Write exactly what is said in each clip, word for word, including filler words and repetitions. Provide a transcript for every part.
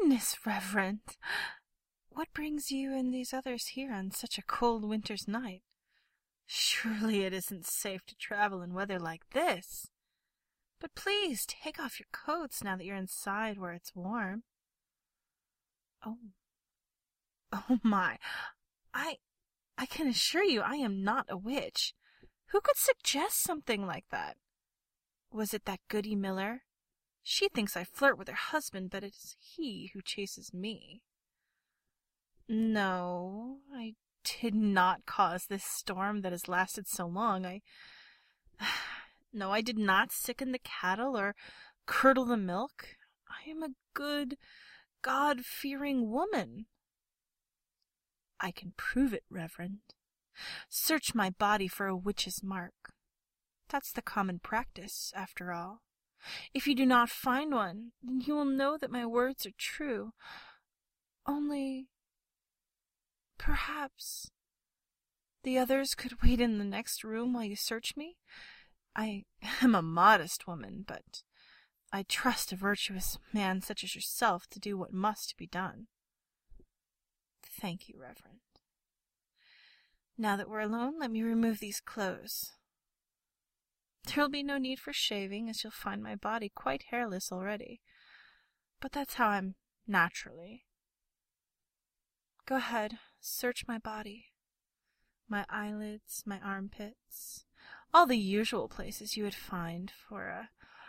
goodness, Reverend! What brings you and these others here on such a cold winter's night? Surely it isn't safe to travel in weather like this. But please, take off your coats now that you're inside where it's warm. Oh. Oh my. I... I can assure you I am not a witch. Who could suggest something like that? Was it that Goody Miller? She thinks I flirt with her husband, but it is he who chases me. No, I did not cause this storm that has lasted so long. I... No, I did not sicken the cattle or curdle the milk. I am a good, God-fearing woman. I can prove it, Reverend. Search my body for a witch's mark. That's the common practice, after all. If you do not find one, then you will know that my words are true. Only, perhaps, the others could wait in the next room while you search me? I am a modest woman, but I trust a virtuous man such as yourself to do what must be done. Thank you, Reverend. Now that we're alone, let me remove these clothes. There will be no need for shaving, as you'll find my body quite hairless already. But that's how I'm naturally. Go ahead, search my body. My eyelids, my armpits, all the usual places you would find for a...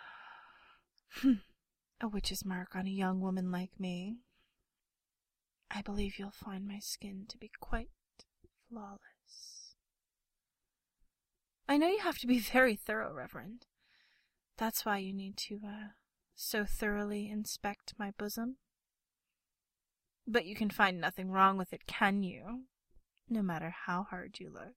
a witch's mark on a young woman like me. I believe you'll find my skin to be quite flawless. I know you have to be very thorough, Reverend. That's why you need to, uh, so thoroughly inspect my bosom. But you can find nothing wrong with it, can you? No matter how hard you look.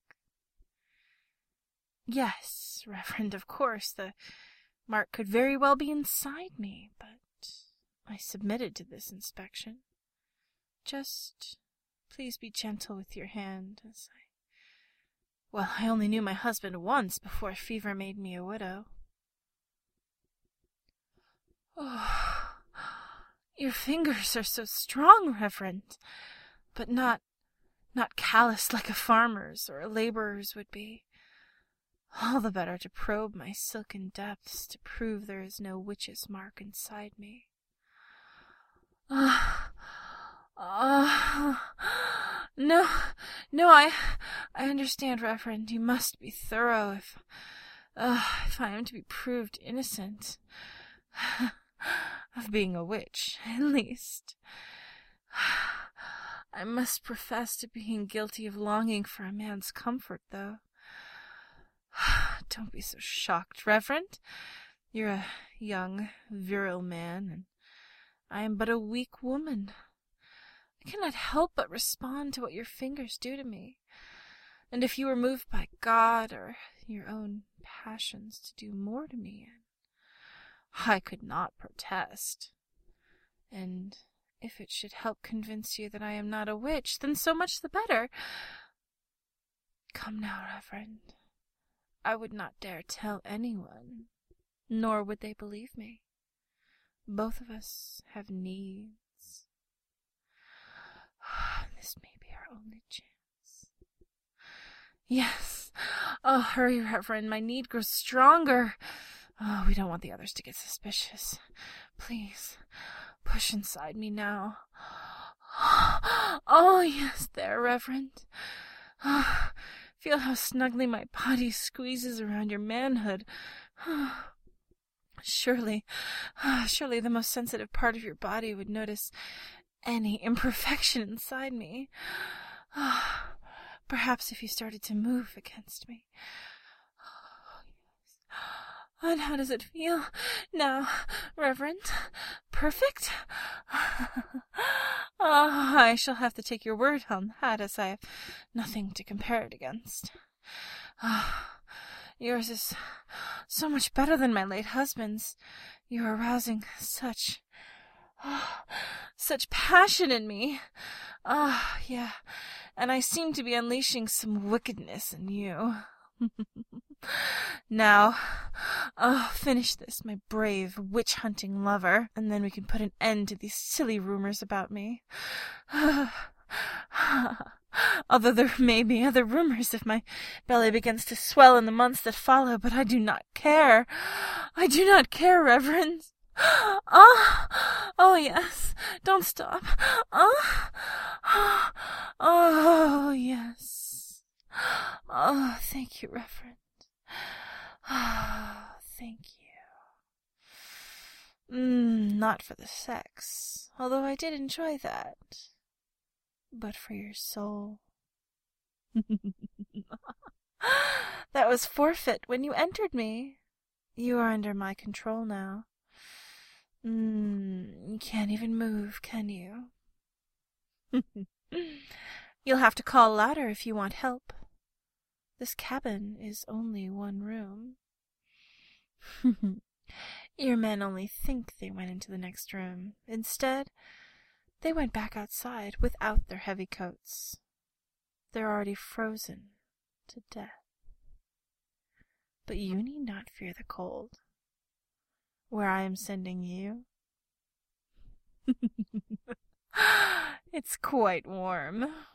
Yes, Reverend, of course, the mark could very well be inside me, but I submitted to this inspection. Just please be gentle with your hand, as I... Well, I only knew my husband once before fever made me a widow. Oh, your fingers are so strong, Reverend, but not, not calloused like a farmer's or a laborer's would be. All the better to probe my silken depths to prove there is no witch's mark inside me. Ah, ah, no, no, I, I understand, Reverend. You must be thorough if, uh, if I am to be proved innocent of being a witch, at least. I must profess to being guilty of longing for a man's comfort, though. Don't be so shocked, Reverend. You're a young, virile man, and I am but a weak woman. I cannot help but respond to what your fingers do to me. And if you were moved by God or your own passions to do more to me, I could not protest. And if it should help convince you that I am not a witch, then so much the better. Come now, Reverend. I would not dare tell anyone, nor would they believe me. Both of us have needs. This may be our only chance. Yes. Oh, hurry, Reverend. My need grows stronger. Oh, we don't want the others to get suspicious. Please, push inside me now. Oh, yes, there, Reverend. Oh, feel how snugly my body squeezes around your manhood. Surely, surely the most sensitive part of your body would notice any imperfection inside me. Perhaps if you started to move against me. And how does it feel now, Reverend? Perfect? Oh, I shall have to take your word on that, as I have nothing to compare it against. Oh, yours is so much better than my late husband's. You are arousing such, oh, such passion in me. Ah, oh, yeah, and I seem to be unleashing some wickedness in you. Now, oh, finish this, my brave witch-hunting lover, and then we can put an end to these silly rumors about me. Although there may be other rumors if my belly begins to swell in the months that follow, but I do not care. I do not care, Reverend. Oh, oh yes, don't stop. Oh, oh yes. Oh, thank you, Reverend. Oh, thank you. Mm, not for the sex, although I did enjoy that, but for your soul. That was forfeit when you entered me. You are under my control now. Mm, you can't even move, can you? You'll have to call louder if you want help. This cabin is only one room. Your men only think they went into the next room. Instead, they went back outside without their heavy coats. They're already frozen to death. But you need not fear the cold. Where I am sending you, it's quite warm.